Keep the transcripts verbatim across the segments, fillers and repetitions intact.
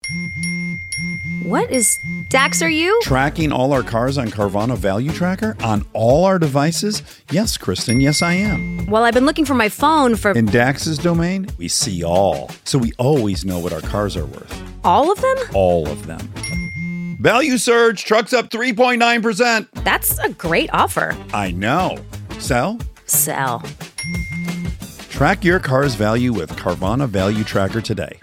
What is... Dax, are you? Tracking all our cars on Carvana Value Tracker on all our devices? Yes, Kristen, yes I am. Well, I've been looking for my phone for... In Dax's domain, we see all. So we always know what our cars are worth. All of them? All of them. Value surge, trucks up three point nine percent. That's a great offer. I know. Sell? Sell. Track your car's value with Carvana Value Tracker today.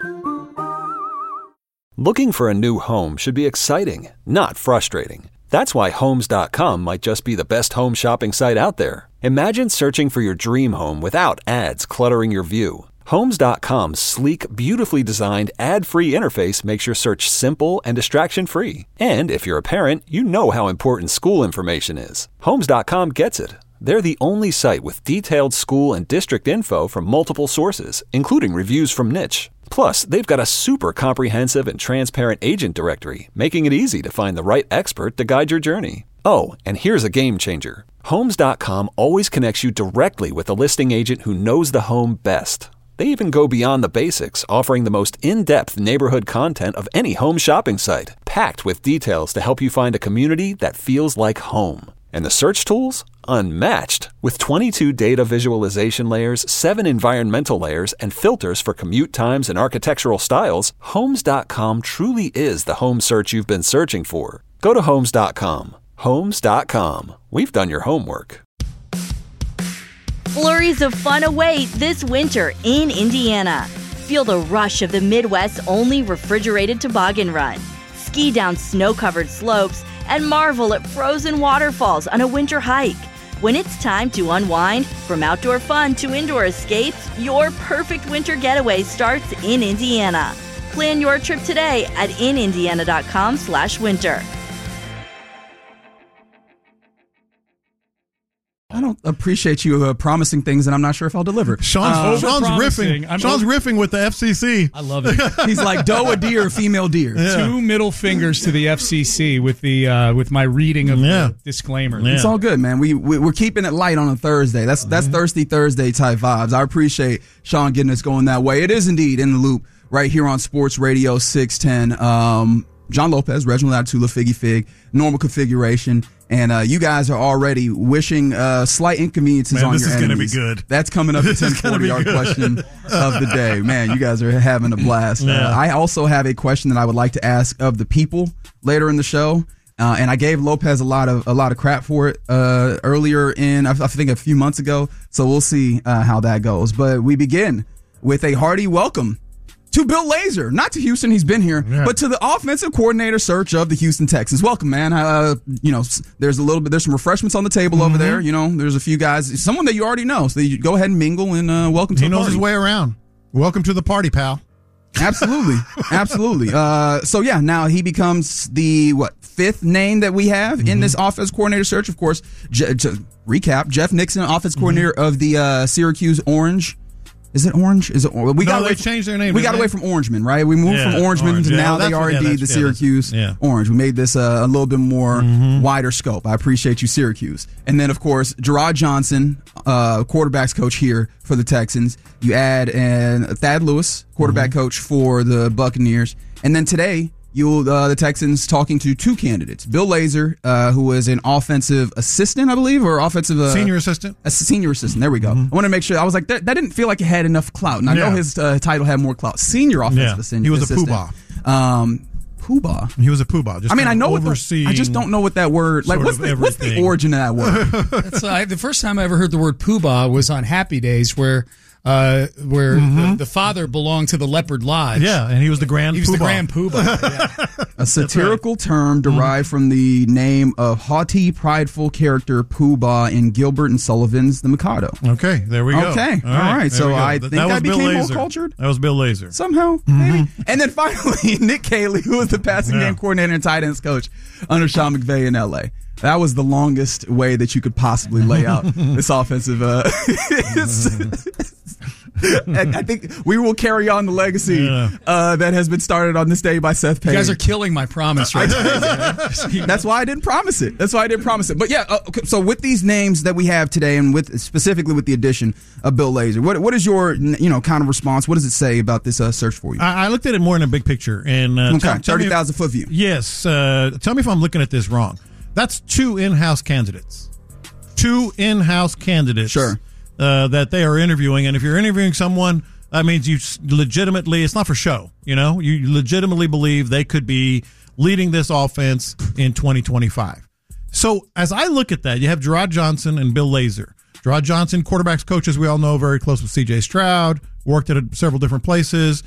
Looking for a new home should be exciting, not frustrating. That's why Homes dot com might just be the best home shopping site out there. Imagine searching for your dream home without ads cluttering your view. Homes dot com's sleek, beautifully designed, ad-free interface makes your search simple and distraction-free. And if you're a parent, you know how important school information is. Homes dot com gets it. They're the only site with detailed school and district info from multiple sources, including reviews from Niche. Plus, they've got a super comprehensive and transparent agent directory, making it easy to find the right expert to guide your journey. Oh, and here's a game changer. Homes dot com always connects you directly with a listing agent who knows the home best. They even go beyond the basics, offering the most in-depth neighborhood content of any home shopping site, packed with details to help you find a community that feels like home. And the search tools? Unmatched. With twenty-two data visualization layers, seven environmental layers, and filters for commute times and architectural styles, Homes dot com truly is the home search you've been searching for. Go to Homes dot com. Homes dot com. We've done your homework. Flurries of fun await this winter in Indiana. Feel the rush of the Midwest's only refrigerated toboggan run. Ski down snow-covered slopes and marvel at frozen waterfalls on a winter hike. When it's time to unwind, from outdoor fun to indoor escapes, your perfect winter getaway starts in Indiana. Plan your trip today at in indiana dot com slash winter. I don't appreciate you uh, promising things, and I'm not sure if I'll deliver. Sean's, uh, Sean's riffing. I'm Sean's over- riffing with the F C C. I love it. He's like doe a deer, female deer. Yeah. Two middle fingers to the F C C with the uh, with my reading of yeah. the disclaimer. Yeah. It's all good, man. We, we we're keeping it light on a Thursday. That's that's mm-hmm. Thirsty Thursday type vibes. I appreciate Sean getting us going that way. It is indeed In the Loop right here on Sports Radio six ten. Um, John Lopez, Reginald Atula, Figgy Fig, normal configuration. And uh, you guys are already wishing uh, slight inconveniences Man, on this your is enemies. This is going to be good. That's coming up at ten forty, our question of the day. Man, you guys are having a blast. Yeah. Uh, I also have a question that I would like to ask of the people later in the show. Uh, and I gave Lopez a lot of a lot of crap for it uh, earlier in, I, I think, a few months ago. So we'll see uh, how that goes. But we begin with a hearty welcome to Bill Lazor, not to Houston, he's been here, yeah. but to the offensive coordinator search of the Houston Texans. Welcome, man. Uh, you know, there's a little bit, there's some refreshments on the table mm-hmm. over there. You know, there's a few guys, someone that you already know. So you go ahead and mingle and uh, welcome to he the party. He knows his way around. Welcome to the party, pal. Absolutely, absolutely. Uh, so yeah, now he becomes the what fifth name that we have mm-hmm. in this offense coordinator search. Of course, Je- to recap: Jeff Nixon, offense mm-hmm. coordinator of the uh, Syracuse Orange. Is it Orange? Is it? We no, got they away changed from, their name. We got they? away from Orangeman, right? We moved yeah, from Orangeman Orange. to yeah, now well, they are yeah, indeed the Syracuse yeah, Orange. We made this uh, a little bit more mm-hmm. wider scope. I appreciate you, Syracuse. And then, of course, Gerard Johnson, uh, quarterbacks coach here for the Texans. You add uh, Thad Lewis, quarterback mm-hmm. coach for the Buccaneers. And then today, You'll, uh, the Texans talking to two candidates. Bill Lazor, uh, who is an offensive assistant, I believe, or offensive... Uh, senior assistant. A senior assistant. There we go. Mm-hmm. I want to make sure. I was like, that, that didn't feel like it had enough clout. And I yeah. know his uh, title had more clout. Senior offensive yeah. assistant. He was assistant. a poobah. Um, poobah? He was a poobah. Just I mean, I know what the, I just don't know what that word... Like, what's the, what's the origin of that word? That's, uh, the first time I ever heard the word poobah was on Happy Days, where... Uh, where mm-hmm. the, the father belonged to the Leopard Lodge. Yeah, and he was the grand He was poobah. the grand poobah. Yeah. A satirical right. term derived mm-hmm. from the name of haughty, prideful character Pooh-Bah in Gilbert and Sullivan's The Mikado. Okay, there we go. Okay, all right. All right. So I think I became more cultured. That was Bill Lazor. Somehow, mm-hmm. maybe. And then finally, Nick Caley, who was the passing yeah. game coordinator and tight ends coach under Sean McVay in L A. That was the longest way that you could possibly lay out this offensive. Uh, I think we will carry on the legacy Yeah. uh, that has been started on this day by Seth Payne. You guys are killing my promise right now. That's why I didn't promise it. That's why I didn't promise it. But yeah, uh, okay, so with these names that we have today, and with specifically with the addition of Bill Lazor, what what is your you know kind of response? What does it say about this uh, search for you? I, I looked at it more in a big picture. And uh, okay, tell, tell thirty me- thousand foot view. Yes. Uh, tell me if I'm looking at this wrong. That's two in-house candidates. Two in-house candidates. Sure. Uh, that they are interviewing. And if you're interviewing someone, that means you legitimately, it's not for show, you know, you legitimately believe they could be leading this offense in twenty twenty-five. So as I look at that, you have Gerard Johnson and Bill Lazor. Gerard Johnson, quarterbacks coach, as we all know, very close with C J Stroud, worked at several different places,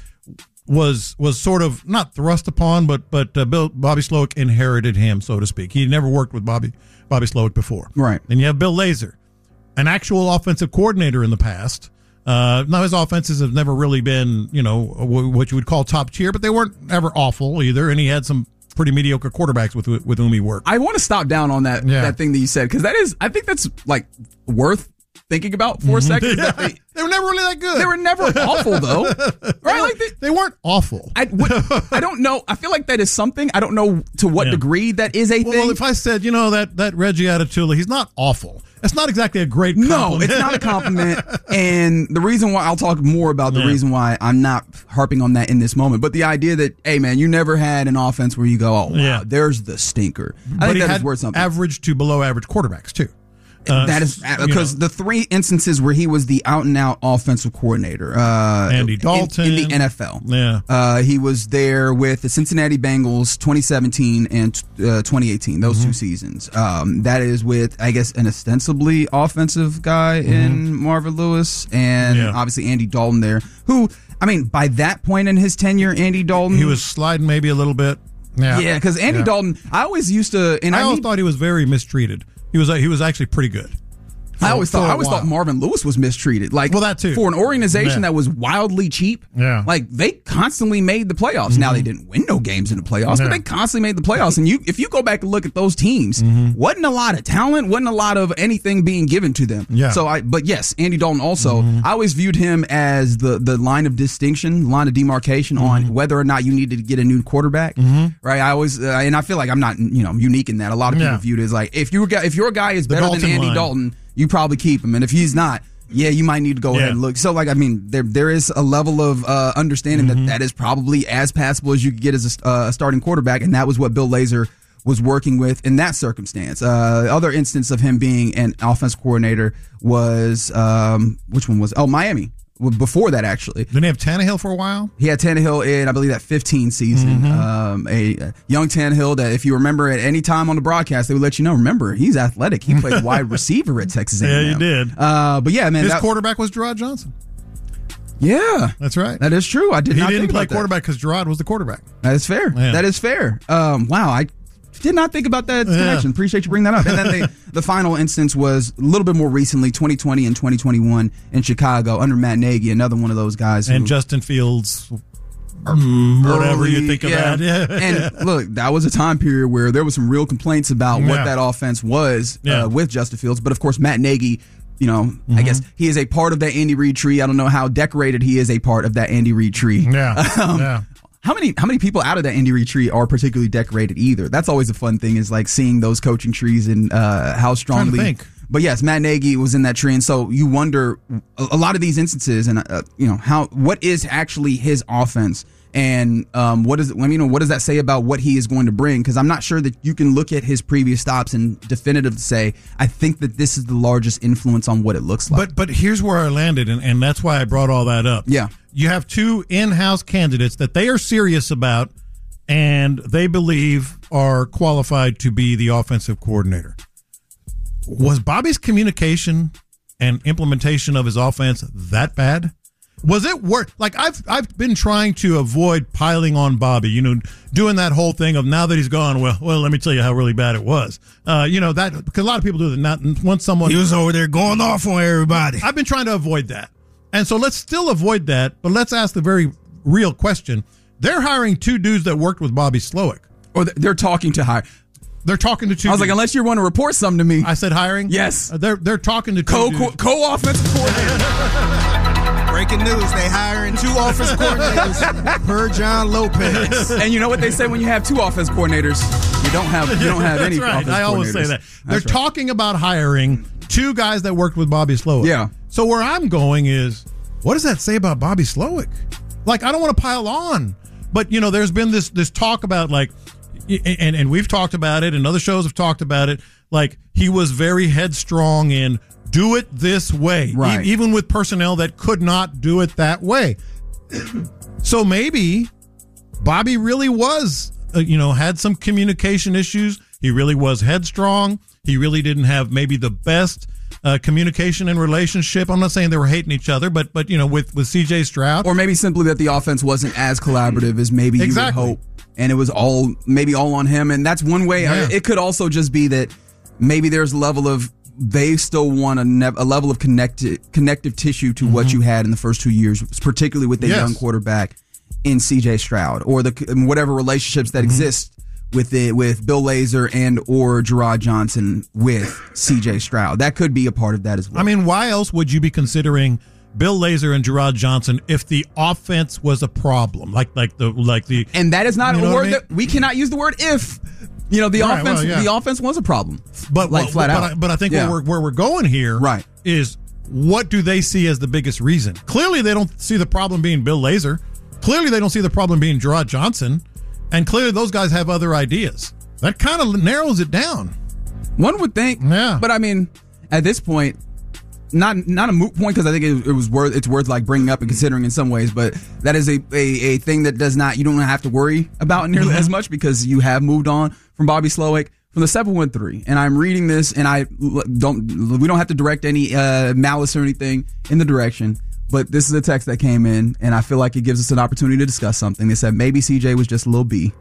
was was sort of not thrust upon, but but uh, Bill Bobby Slowick inherited him, so to speak. He never worked with Bobby Bobby Slowick before. Right. Then you have Bill Lazor, an actual offensive coordinator in the past. Uh, now his offenses have never really been, you know, what you would call top tier, but they weren't ever awful either. And he had some pretty mediocre quarterbacks with with whom he worked. I want to stop down on that Yeah. that thing that you said because that is, I think that's like worth thinking about for a second. Yeah. That they, They were never really that good. they were never awful though, right? Like they, They weren't awful. I, what, I don't know. I feel like that is something. I don't know to what Yeah. degree that is a well, thing. well, if I said, you know, that that Reggie Atatula, he's not awful. It's not exactly a great No, compliment. it's not a compliment. And the reason why I'll talk more about the Yeah. reason why I'm not harping on that in this moment, but the idea that, hey man, you never had an offense where you go, oh wow, Yeah. there's the stinker. I But think he that had is worth something. average to below average quarterbacks too. Uh, that is you because know. the three instances where he was the out and out offensive coordinator, uh, Andy in- Dalton. in, the N F L. Yeah. Uh, he was there with the Cincinnati Bengals twenty seventeen and uh, twenty eighteen, those Mm-hmm. two seasons. Um, that is with, I guess, an ostensibly offensive guy in Marvin Lewis and Mm-hmm. Yeah. obviously Andy Dalton there, who, I mean, by that point in his tenure, Andy Dalton. He was sliding maybe a little bit. Yeah, Yeah, because Andy Yeah. Dalton, I always used to, and I I, always need- thought he was very mistreated. He was he was actually pretty good. I always for thought a I always thought while. Marvin Lewis was mistreated. Like, Well, that too. for an organization Yeah. that was wildly cheap. Yeah. like they constantly made the playoffs. Now they didn't win no games in the playoffs, Yeah. but they constantly made the playoffs. And you, if you go back and look at those teams, wasn't a lot of talent, wasn't a lot of anything being given to them. Yeah. So I, but yes, Andy Dalton also. I always viewed him as the the line of distinction, line of demarcation on whether or not you needed to get a new quarterback. Right. I always, uh, and I feel like I'm not you know unique in that. A lot of people Yeah. viewed it as like if you if your guy is The better Dalton than Andy line. Dalton, you probably keep him. And if he's not, yeah, you might need to go Yeah. ahead and look. So, like, I mean, there there is a level of uh, understanding Mm-hmm. that that is probably as passable as you could get as a, uh, a starting quarterback, and that was what Bill Lazor was working with in that circumstance. Uh, other instance of him being an offense coordinator was, um, which one was? Oh, Miami. Well, before that, actually. Didn't he have Tannehill for a while? He had Tannehill in, I believe, that fifteen season. Mm-hmm. Um, a, a young Tannehill that, if you remember at any time on the broadcast, they would let you know, remember, he's athletic. He played wide receiver at Texas A and M. Yeah, he did. Uh, but yeah, man. His that- quarterback was Gerard Johnson. Yeah. That's right. That is true. I did He not didn't think play about that. quarterback because Gerard was the quarterback. That is fair. Yeah. That is fair. Um, wow, I did not think about that Yeah. connection. Appreciate you bringing that up. And then the, the final instance was a little bit more recently, twenty twenty and twenty twenty-one in Chicago under Matt Nagy, another one of those guys. Who, And Justin Fields, mm, whatever you early- think of yeah. that. Yeah. And look, that was a time period where there was some real complaints about what Yeah. that offense was Yeah. uh, with Justin Fields. But of course, Matt Nagy, you know, Mm-hmm. I guess he is a part of that Andy Reid tree. I don't know how decorated he is a part of that Andy Reid tree. yeah. Um, yeah. How many how many people out of that Andy Reid tree are particularly decorated either? That's always a fun thing, is like seeing those coaching trees and uh, how strongly. think. But yes, Matt Nagy was in that tree, and so you wonder a, a lot of these instances, and uh, you know how what is actually his offense, and um, what is I mean, you know, what does that say about what he is going to bring? Because I'm not sure that you can look at his previous stops and definitively say, I think that this is the largest influence on what it looks like. But but here's where I landed, and, and that's why I brought all that up. Yeah. You have two in-house candidates that they are serious about and they believe are qualified to be the offensive coordinator. Was Bobby's communication and implementation of his offense that bad? Was it worth? Like I've I've been trying to avoid piling on Bobby, you know, doing that whole thing of now that he's gone. Well, well, let me tell you how really bad it was. Uh, you know that because a lot of people do that. Not once someone He was over there going off on everybody. I've been trying to avoid that. And so let's still avoid that, but let's ask the very real question. They're hiring two dudes that worked with Bobby Slowick. or they're talking to hire. They're talking to two I was like, dudes. unless you want to report something to me. I said hiring? Yes. Uh, they're they're talking to two Co dudes. co offensive coordinator. Breaking news, they hiring two offense coordinators per John Lopez. And you know what they say when you have two offense coordinators? You don't have you don't have That's any right. offense I always say coordinators. that. That's They're right. talking about hiring two guys that worked with Bobby Slowick. Yeah. So where I'm going is, what does that say about Bobby Slowick? Like, I don't want to pile on, but you know, there's been this this talk about like, and and we've talked about it, and other shows have talked about it. Like, he was very headstrong in do it this way, Right. e- even with personnel that could not do it that way. So maybe Bobby really was, uh, you know, had some communication issues. He really was headstrong. He really didn't have maybe the best uh, communication and relationship. I'm not saying they were hating each other, but but you know, with with C J Stroud, Or maybe simply that the offense wasn't as collaborative as maybe Exactly. you would hope. And it was all maybe all on him. And that's one way. Yeah. It could also just be that maybe there's a level of they still want a, ne- a level of connected connective tissue to what you had in the first two years, particularly with the Yes. young quarterback in C J Stroud, or the whatever relationships that exist with it with Bill Lazor and or Gerard Johnson with C J Stroud. That could be a part of that as well. I mean, why else would you be considering Bill Lazor and Gerard Johnson if the offense was a problem? Like like the like the and that is not You know a what word I mean? that we cannot use the word if. You know, the Right, offense well, yeah. the offense was a problem. But like what- flat but, out. I, but I think Yeah. where we're where we're going here Right. is what do they see as the biggest reason? Clearly, they don't see the problem being Bill Lazor. Clearly, they don't see the problem being Gerard Johnson, and clearly, those guys have other ideas. That kind of narrows it down. One would think, Yeah. But I mean, at this point, not not a moot point because I think it, it was worth it's worth like bringing up and considering in some ways. But that is a, a, a thing that does not you don't have to worry about nearly as much because you have moved on from Bobby Slowick from the seven one three. And I'm reading this, and I don't we don't have to direct any uh, malice or anything in the direction. But this is a text that came in, and I feel like it gives us an opportunity to discuss something. They said maybe C J was just a little B.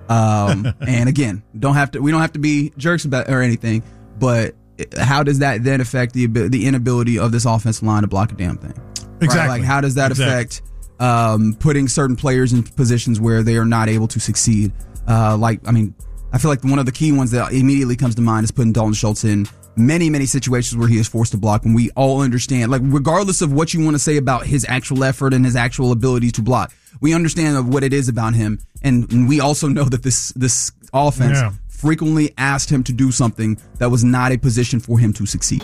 Um, and again, don't have to. We don't have to be jerks about or anything. But how does that then affect the abi- the inability of this offensive line to block a damn thing? Right? Exactly. Like, how does that Exactly. affect um, putting certain players in positions where they are not able to succeed? Uh, like, I mean, I feel like one of the key ones that immediately comes to mind is putting Dalton Schultz in many, many situations where he is forced to block. When we all understand, like, regardless of what you want to say about his actual effort and his actual ability to block, we understand of what it is about him, and, and we also know that this this offense Yeah. frequently asked him to do something that was not a position for him to succeed.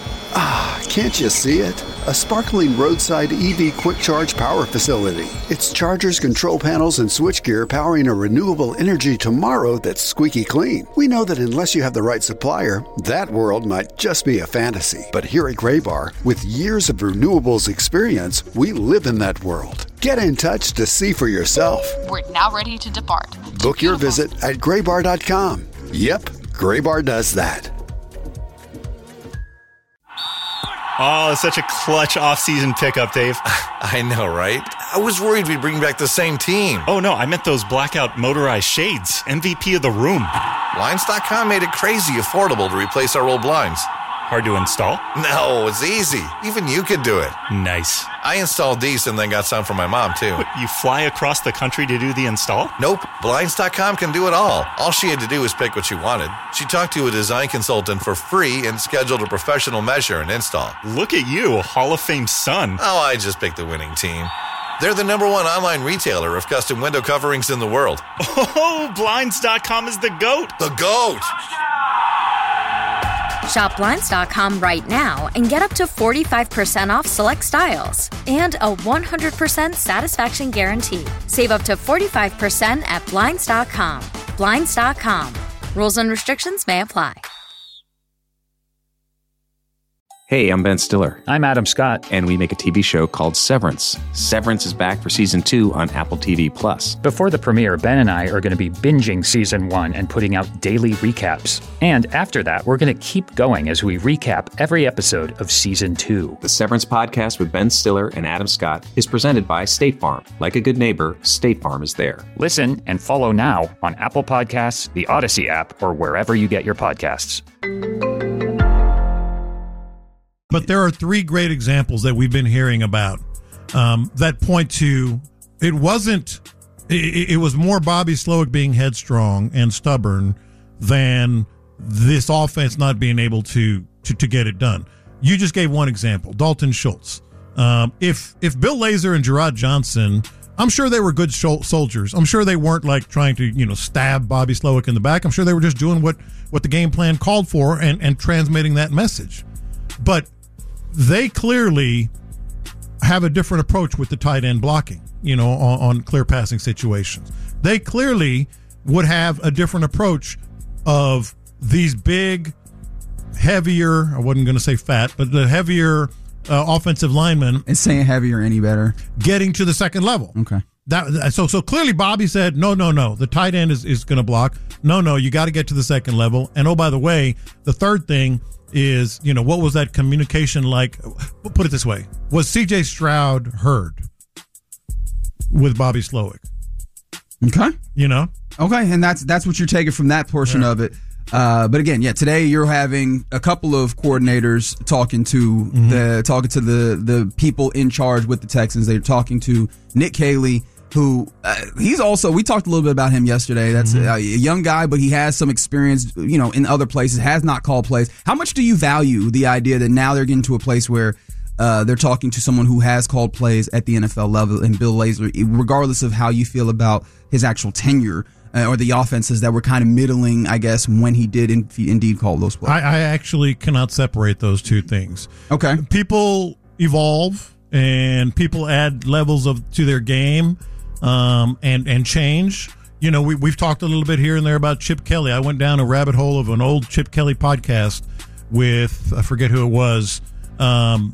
Can't you see it? A sparkling roadside E V quick charge power facility. It's chargers, control panels, and switchgear powering a renewable energy tomorrow that's squeaky clean. We know that unless you have the right supplier, that world might just be a fantasy. But here at Gray Bar, with years of renewables experience, we live in that world. Get in touch to see for yourself. We're now ready to depart. Book your visit at graybar dot com. Yep, Gray Bar does that. Oh, such a clutch off-season pickup, Dave. I know, right? I was worried we'd bring back the same team. Oh, no, I meant those blackout motorized shades. M V P of the room. Blinds dot com made it crazy affordable to replace our old blinds. Hard to install? No, it's easy. Even you could do it. Nice. I installed these and then got some for my mom, too. What, you fly across the country to do the install? Nope. Blinds dot com can do it all. All she had to do was pick what she wanted. She talked to a design consultant for free and scheduled a professional measure and install. Look at you, a Hall of Fame son. Oh, I just picked the winning team. They're the number one online retailer of custom window coverings in the world. Oh, Blinds dot com is the GOAT. The GOAT! Shop Blinds dot com right now and get up to forty-five percent off select styles and a one hundred percent satisfaction guarantee. Save up to forty-five percent at Blinds dot com. Blinds dot com. Rules and restrictions may apply. Hey, I'm Ben Stiller. I'm Adam Scott. And we make a T V show called Severance. Severance is back for season two on Apple T V Plus. Before the premiere, Ben and I are going to be binging season one and putting out daily recaps. And after that, we're going to keep going as we recap every episode of season two. The Severance podcast with Ben Stiller and Adam Scott is presented by State Farm. Like a good neighbor, State Farm is there. Listen and follow now on Apple Podcasts, the Odyssey app, or wherever you get your podcasts. But there are three great examples that we've been hearing about um, that point to it wasn't it, it was more Bobby Slowick being headstrong and stubborn than this offense not being able to, to to get it done. You just gave one example, Dalton Schultz. Um, if if Bill Lazor and Gerard Johnson, I'm sure they were good shol- soldiers. I'm sure they weren't like trying to, you know, stab Bobby Slowik in the back. I'm sure they were just doing what, what the game plan called for and, and transmitting that message. But they clearly have a different approach with the tight end blocking, you know, on, on clear passing situations. They clearly would have a different approach of these big, heavier, I wasn't going to say fat, but the heavier uh, offensive linemen. Is saying heavier any better? Getting to the second level. Okay. That so so clearly Bobby said, no, no, no, the tight end is, is going to block. No, no, you got to get to the second level. And oh, by the way, the third thing is, you know, what was that communication like? Put it this way. Was C J Stroud heard with Bobby Slowik? Okay. You know? Okay, and that's that's what you're taking from that portion yeah. of it. Uh, but again, yeah, today you're having a couple of coordinators talking to mm-hmm. the talking to the the people in charge with the Texans. They're talking to Nick Caley, who uh, he's also, we talked a little bit about him yesterday. That's mm-hmm. a, a young guy, but he has some experience, you know, in other places, has not called plays. How much do you value the idea that now they're getting to a place where uh, they're talking to someone who has called plays at the N F L level, and Bill Lazor, regardless of how you feel about his actual tenure uh, or the offenses that were kind of middling, I guess, when he did in, indeed call those plays? I, I actually cannot separate those two things. Okay. People evolve and people add levels of to their game. Um, and, and change. You know, we, we've talked a little bit here and there about Chip Kelly. I went down a rabbit hole of an old Chip Kelly podcast with, I forget who it was. Um,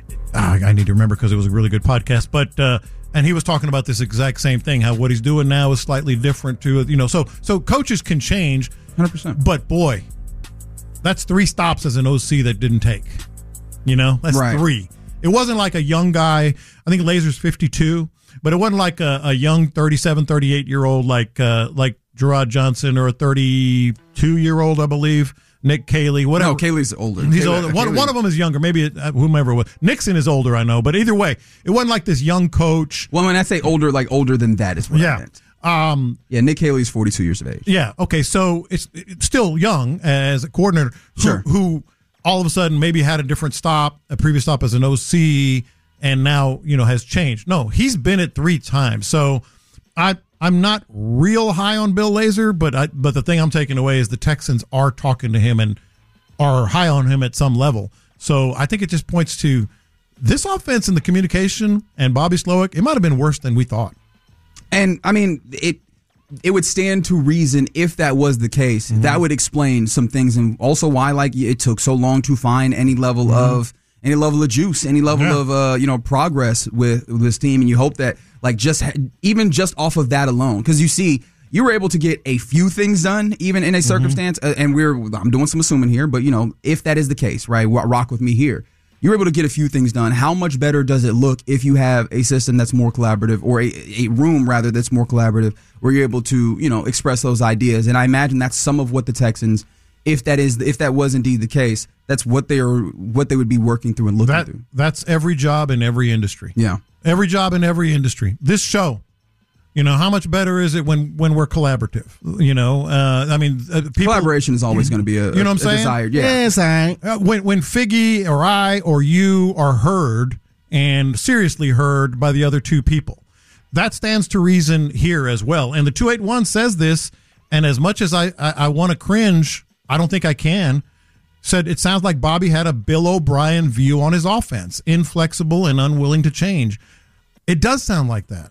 I, I need to remember because it was a really good podcast. But, uh, and he was talking about this exact same thing, how what he's doing now is slightly different to, you know, so, so coaches can change. one hundred percent. But boy, that's three stops as an O C that didn't take. You know, that's right. three. It wasn't like a young guy. I think Lazor's fifty-two. But it wasn't like a, a young thirty-seven, thirty-eight-year-old like uh, like Gerard Johnson or a thirty-two-year-old, I believe, Nick Caley, whatever. No, Caley's older. He's Caley, older. One, Caley. one of them is younger, maybe uh, whomever it was. Nixon is older, I know. But either way, it wasn't like this young coach. Well, when I say older, like older than that is what yeah. I meant. Um, yeah, Nick Caley's forty-two years of age. Yeah, okay, so it's, it's still young as a coordinator who, sure. who all of a sudden maybe had a different stop, a previous stop as an O C, and now, you know, has changed. No, he's been it three times. So I, I'm not real high on Bill Lazor, but I, but the thing I'm taking away is the Texans are talking to him and are high on him at some level. So I think it just points to this offense and the communication and Bobby Slowik, it might have been worse than we thought. And, I mean, it it would stand to reason if that was the case. Mm-hmm. That would explain some things, and also why, like, it took so long to find any level mm-hmm. of any level of juice, any level yeah. of uh, you know progress with, with this team, and you hope that like just even just off of that alone, because you see you were able to get a few things done even in a circumstance, mm-hmm. uh, and we're I'm doing some assuming here, but you know if that is the case, right? Rock with me here. You're able to get a few things done. How much better does it look if you have a system that's more collaborative, or a, a room rather that's more collaborative, where you're able to you know express those ideas? And I imagine that's some of what the Texans, if that is if that was indeed the case, that's what they are what they would be working through and looking that, through. That's every job in every industry. Yeah, every job in every industry. This show, you know, how much better is it when when we're collaborative? You know, uh, I mean, uh, people, collaboration is always going to be a you know what I'm saying? Desired, yeah, yes, I uh, when when Figgy or I or you are heard and seriously heard by the other two people, that stands to reason here as well. And the two eighty-one says this, and as much as I I, I want to cringe, I don't think I can. Said it sounds like Bobby had a Bill O'Brien view on his offense, inflexible and unwilling to change. It does sound like that.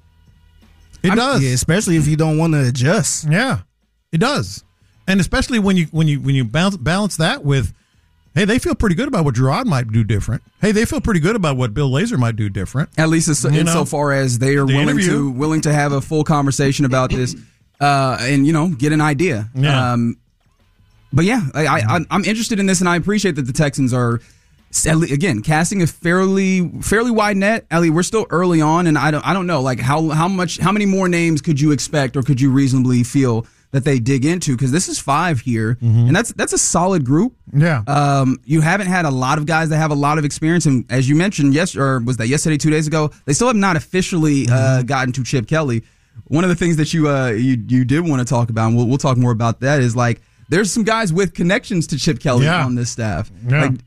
It I, does, yeah, especially if you don't want to adjust. Yeah, it does, and especially when you when you when you balance, balance that with, hey, they feel pretty good about what Gerard might do different. Hey, they feel pretty good about what Bill Lazor might do different. At least it's, insofar as they are the willing interview. to willing to have a full conversation about this, uh, and you know get an idea. Yeah. Um, But yeah, I, I, I'm interested in this, and I appreciate that the Texans are, again, casting a fairly fairly wide net. Ellie, we're still early on, and I don't I don't know like how how much how many more names could you expect, or could you reasonably feel that they dig into? Because this is five here, mm-hmm. and that's that's a solid group. Yeah. Um, you haven't had a lot of guys that have a lot of experience, and as you mentioned, yes, or was that yesterday, two days ago? They still have not officially uh, gotten to Chip Kelly. One of the things that you uh you you did want to talk about, and we'll we'll talk more about that, is like. There's some guys with connections to Chip Kelly yeah. on this staff. Yeah. Like,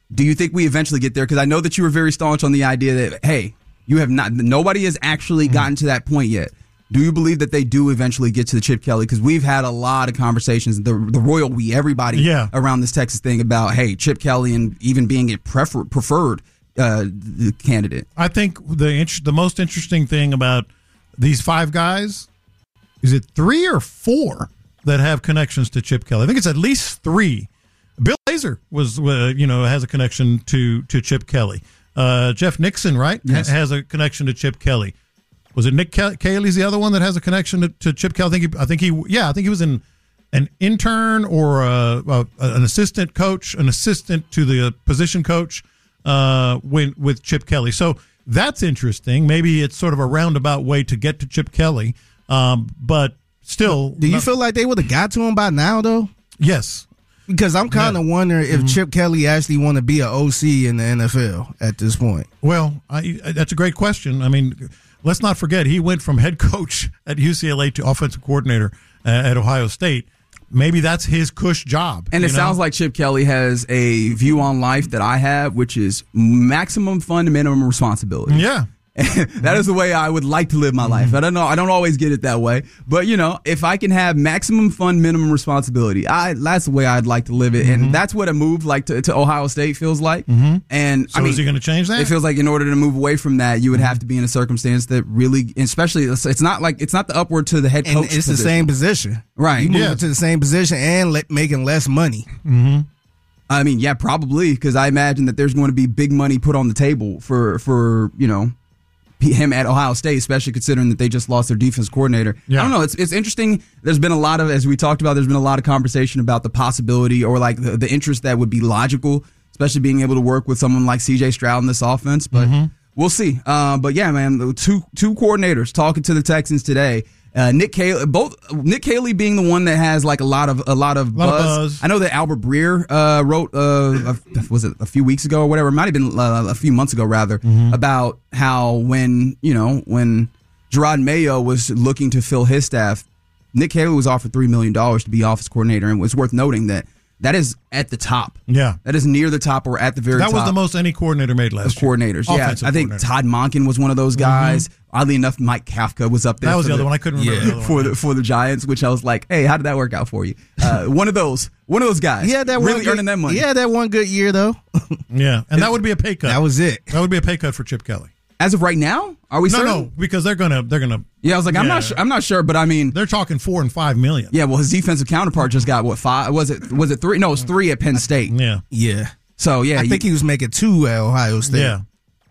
Do you think we eventually get there? Because I know that you were very staunch on the idea that, hey, you have not, nobody has actually mm-hmm. gotten to that point yet. Do you believe that they do eventually get to the Chip Kelly? Because we've had a lot of conversations, the the royal we, everybody yeah. around this Texas thing about, hey, Chip Kelly and even being a prefer, preferred uh, candidate. I think the int- the most interesting thing about these five guys, is it three or four that have connections to Chip Kelly? I think it's at least three. Bill Lazor was, uh, you know, has a connection to, to Chip Kelly. Uh, Jeff Nixon, right, yes. ha- has a connection to Chip Kelly. Was it Nick Ke- Cayley's the other one that has a connection to, to Chip Kelly? I think he, I think he, yeah, I think he was in an intern or a, a, an assistant coach, an assistant to the position coach uh, when, with Chip Kelly. So that's interesting. Maybe it's sort of a roundabout way to get to Chip Kelly, um, but still. Do you not, feel like they would have got to him by now, though? Yes. Because I'm kind of yeah. wondering if mm-hmm. Chip Kelly actually want to be an O C in the N F L at this point. Well, I, that's a great question. I mean, let's not forget, he went from head coach at U C L A to offensive coordinator uh, at Ohio State. Maybe that's his cush job. And it know? sounds like Chip Kelly has a view on life that I have, which is maximum fun to minimum responsibility. Yeah. That is the way I would like to live my life. I don't know. I don't always get it that way. But, you know, if I can have maximum fun, minimum responsibility, I that's the way I'd like to live it. Mm-hmm. And that's what a move like to, to Ohio State feels like. Mm-hmm. And so I mean, is he going to change that? It feels like in order to move away from that, you would have to be in a circumstance that really, especially, it's not like, it's not the upward to the head coach. And it's position. the same position. Right. You move yeah. to the same position and le- making less money. Mm-hmm. I mean, yeah, probably, because I imagine that there's going to be big money put on the table for, for you know, him at Ohio State, especially considering that they just lost their defense coordinator. Yeah. I don't know. It's it's interesting. There's been a lot of, as we talked about, there's been a lot of conversation about the possibility or like the, the interest that would be logical, especially being able to work with someone like C J Stroud in this offense. But mm-hmm. we'll see. Uh, but yeah, man, two two coordinators talking to the Texans today. Uh, Nick Cayley, both Nick Cayley being the one that has like a lot of a lot of, lot buzz. of buzz. I know that Albert Breer uh, wrote uh, a, was it a few weeks ago or whatever? It might have been uh, a few months ago rather mm-hmm. about how when you know when Gerard Mayo was looking to fill his staff, Nick Cayley was offered three million dollars to be office coordinator, and it was worth noting that. That is at the top. Yeah. That is near the top or at the very that top. That was the most any coordinator made last of coordinators. year. Yeah. I think Todd Monken was one of those guys. Mm-hmm. Oddly enough, Mike Kafka was up there. That was the other the, one. I couldn't remember yeah, the other for one. the for the Giants, which I was like, hey, how did that work out for you? Uh, one of those. One of those guys. Yeah, that really good, earning that money. Yeah, that one good year though. Yeah. And that would be a pay cut. That was it. That would be a pay cut for Chip Kelly. As of right now, are we? No, certain? no, because they're gonna, they're gonna. Yeah, I was like, I'm yeah. not, sure, I'm not sure, but I mean, they're talking four and five million. Yeah, well, his defensive counterpart just got what five? Was it? Was it three? No, it was three at Penn State. Yeah, yeah. So yeah, I you, think he was making two at Ohio State. Yeah.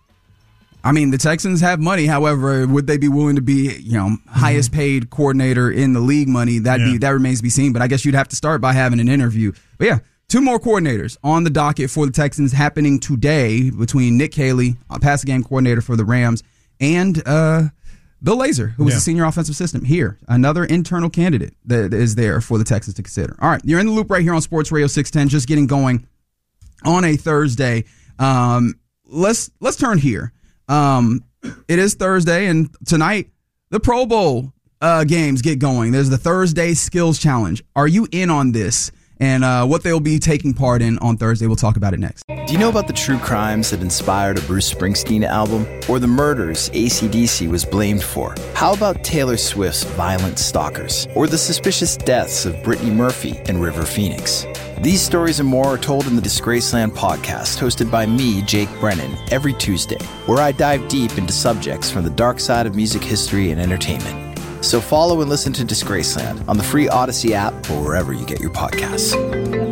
I mean, the Texans have money. However, would they be willing to be, you know, highest paid coordinator in the league money? That yeah. be that remains to be seen. But I guess you'd have to start by having an interview. But yeah. Two more coordinators on the docket for the Texans happening today between Nick Cayley, passing game coordinator for the Rams, and uh, Bill Lazor, who was yeah. the senior offensive assistant here. Another internal candidate that is there for the Texans to consider. All right, you're in the loop right here on Sports Radio six ten, just getting going on a Thursday. Um, let's let's turn here. Um, it is Thursday, and tonight the Pro Bowl uh, games get going. There's the Thursday Skills Challenge. Are you in on this? And uh, what they'll be taking part in on Thursday. We'll talk about it next. Do you know about the true crimes that inspired a Bruce Springsteen album? Or the murders A C D C was blamed for? How about Taylor Swift's Violent Stalkers? Or the suspicious deaths of Brittany Murphy and River Phoenix? These stories and more are told in the Disgraceland podcast, hosted by me, Jake Brennan, every Tuesday, where I dive deep into subjects from the dark side of music history and entertainment. So follow and listen to Disgraceland on the free Odyssey app or wherever you get your podcasts.